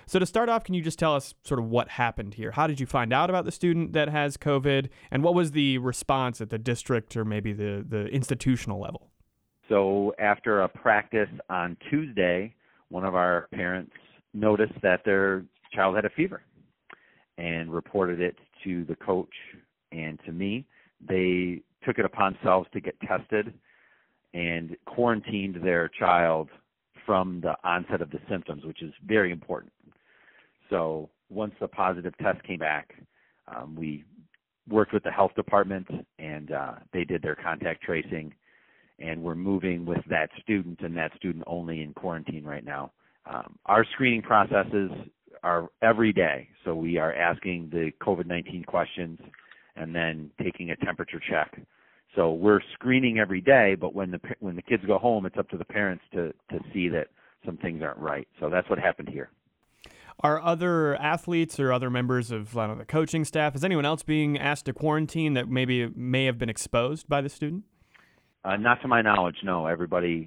So to start off, can you just tell us sort of what happened here? How did you find out about the student that has COVID, and what was the response at the district or maybe the institutional level? So after a practice on Tuesday, one of our parents noticed that their child had a fever and reported it to the coach and to me. They took it upon themselves to get tested and quarantined their child from the onset of the symptoms, which is very important. So once the positive test came back, we worked with the health department, and they did their contact tracing, and we're moving with that student and that student only in quarantine right now. Our screening processes are every day, so we are asking the COVID-19 questions and then taking a temperature check. So we're screening every day, but when the kids go home, it's up to the parents to see that some things aren't right. So that's what happened here. Are other athletes or other members of the coaching staff, is anyone else being asked to quarantine that maybe may have been exposed by the student? Not to my knowledge, no. Everybody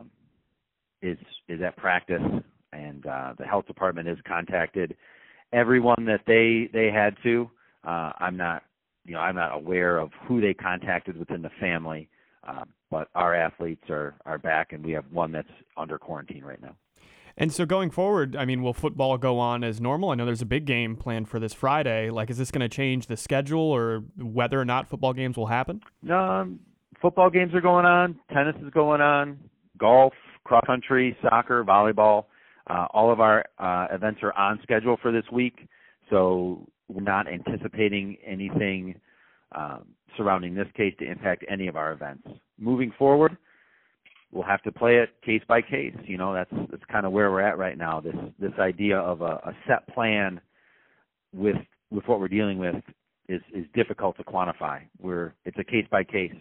is at practice, and the health department has contacted everyone that they had to. I'm not aware of who they contacted within the family, but our athletes are back, and we have one that's under quarantine right now. And so going forward, will football go on as normal? I know there's a big game planned for this Friday. Is this going to change the schedule or whether or not football games will happen? No, football games are going on. Tennis is going on. Golf, cross country, soccer, volleyball. All of our events are on schedule for this week. So we're not anticipating anything surrounding this case to impact any of our events. Moving forward, we'll have to play it case by case. That's kind of where we're at right now. This idea of a set plan with what we're dealing with is difficult to quantify. It's a case by case.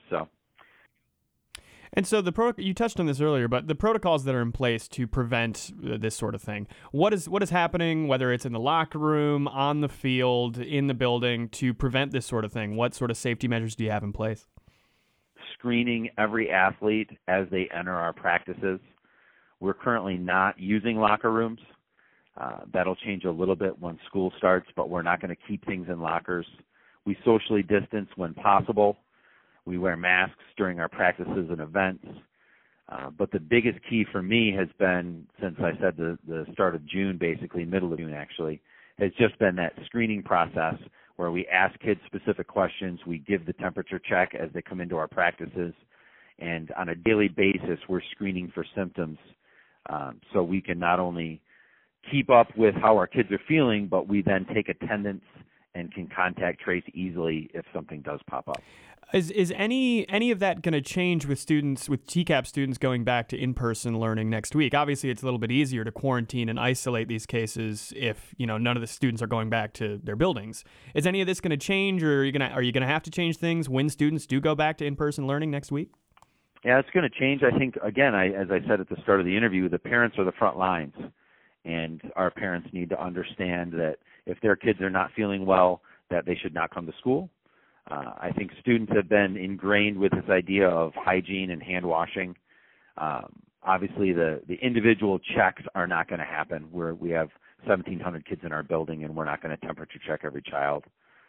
And so you touched on this earlier, but the protocols that are in place to prevent this sort of thing, what is happening, whether it's in the locker room, on the field, in the building, to prevent this sort of thing? What sort of safety measures do you have in place? Screening every athlete as they enter our practices. We're currently not using locker rooms. That'll change a little bit when school starts, but we're not going to keep things in lockers. We socially distance when possible. We wear masks during our practices and events. But the biggest key for me has been, since I said the start of June, basically middle of June actually, has just been that screening process where we ask kids specific questions. We give the temperature check as they come into our practices. And on a daily basis, we're screening for symptoms so we can not only keep up with how our kids are feeling, but we then take attendance and can contact trace easily if something does pop up. Is any of that going to change with TCAP students going back to in-person learning next week? Obviously, it's a little bit easier to quarantine and isolate these cases if none of the students are going back to their buildings. Is any of this going to change, or are you going to have to change things when students do go back to in-person learning next week? Yeah, it's going to change. I think, again, as I said at the start of the interview, the parents are the front lines, and our parents need to understand that if their kids are not feeling well, that they should not come to school. I think students have been ingrained with this idea of hygiene and hand washing. Obviously, the individual checks are not going to happen. We have 1,700 kids in our building, and we're not going to temperature check every child.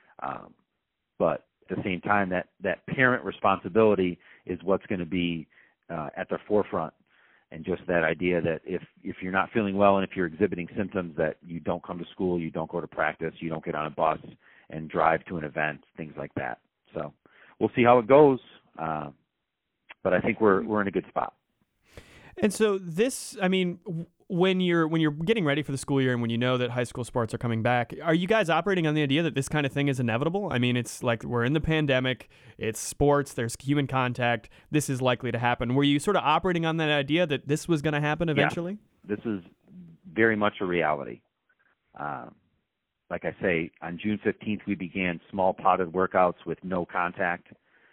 But at the same time, that parent responsibility is what's going to be at the forefront. And just that idea that if you're not feeling well and if you're exhibiting symptoms, that you don't come to school, you don't go to practice, you don't get on a bus and drive to an event, things like that. So we'll see how it goes, but I think we're in a good spot. And so this, when you're getting ready for the school year and when you know that high school sports are coming back, are you guys operating on the idea that this kind of thing is inevitable? It's like we're in the pandemic, it's sports, there's human contact, this is likely to happen. Were you sort of operating on that idea that this was going to happen eventually? Yeah, this is very much a reality. Like I say, on June 15th, we began small potted workouts with no contact.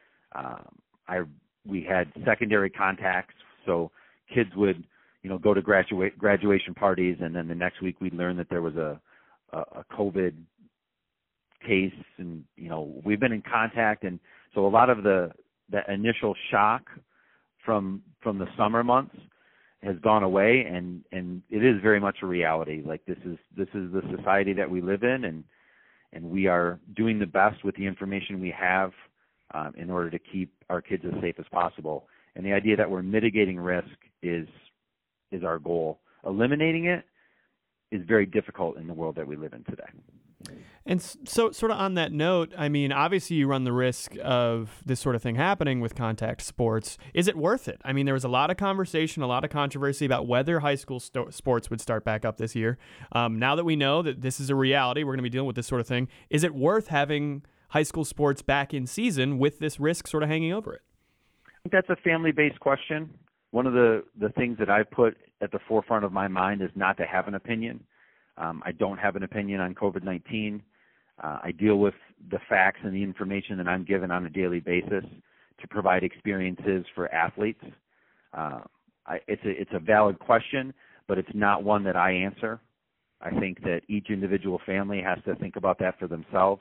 We had secondary contacts, so kids would go to graduation parties, and then the next week we'd learn that there was a COVID case, and we've been in contact, and so a lot of the initial shock from the summer months has gone away, and it is very much a reality. Like this is the society that we live in, and we are doing the best with the information we have in order to keep our kids as safe as possible. And the idea that we're mitigating risk is our goal. Eliminating it is very difficult in the world that we live in today. And so sort of on that note, I mean, obviously you run the risk of this sort of thing happening with contact sports. Is it worth it? I mean, there was a lot of conversation, a lot of controversy about whether high school sports would start back up this year. Now that we know that this is a reality, we're going to be dealing with this sort of thing. Is it worth having high school sports back in season with this risk sort of hanging over it? I think that's a family-based question. One of the things that I put at the forefront of my mind is not to have an opinion. I don't have an opinion on COVID-19. I deal with the facts and the information that I'm given on a daily basis to provide experiences for athletes. It's a valid question, but it's not one that I answer. I think that each individual family has to think about that for themselves.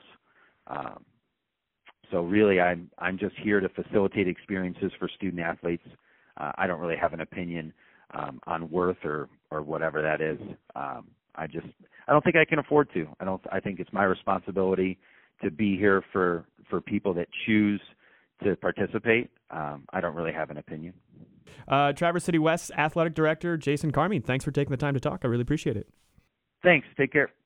So really, I'm just here to facilitate experiences for student athletes. I don't really have an opinion on worth or whatever that is. I don't think I can afford to. I think it's my responsibility to be here for people that choose to participate. I don't really have an opinion. Traverse City West Athletic Director Jason Carmine, thanks for taking the time to talk. I really appreciate it. Thanks. Take care.